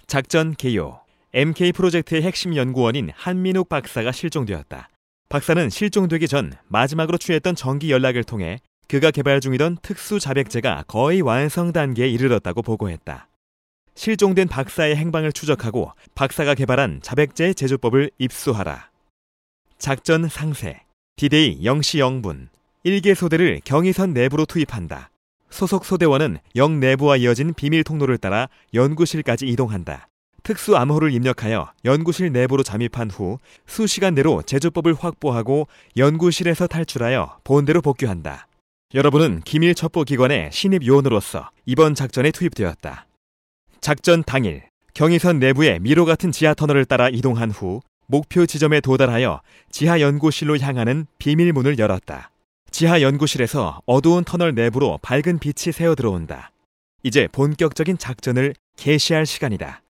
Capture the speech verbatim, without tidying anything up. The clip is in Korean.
작전 개요. 엠케이 프로젝트의 핵심 연구원인 한민욱 박사가 실종되었다. 박사는 실종되기 전 마지막으로 취했던 정기 연락을 통해 그가 개발 중이던 특수 자백제가 거의 완성 단계에 이르렀다고 보고했다. 실종된 박사의 행방을 추적하고 박사가 개발한 자백제 제조법을 입수하라. 작전 상세. 디데이 영 시 영 분. 일개 소대를 경의선 내부로 투입한다. 소속 소대원은 영 내부와 이어진 비밀 통로를 따라 연구실까지 이동한다. 특수 암호를 입력하여 연구실 내부로 잠입한 후 수시간 내로 제조법을 확보하고 연구실에서 탈출하여 본대로 복귀한다. 여러분은 기밀 첩보 기관의 신입 요원으로서 이번 작전에 투입되었다. 작전 당일, 경의선 내부의 미로 같은 지하 터널을 따라 이동한 후 목표 지점에 도달하여 지하 연구실로 향하는 비밀문을 열었다. 지하 연구실에서 어두운 터널 내부로 밝은 빛이 새어 들어온다. 이제 본격적인 작전을 개시할 시간이다.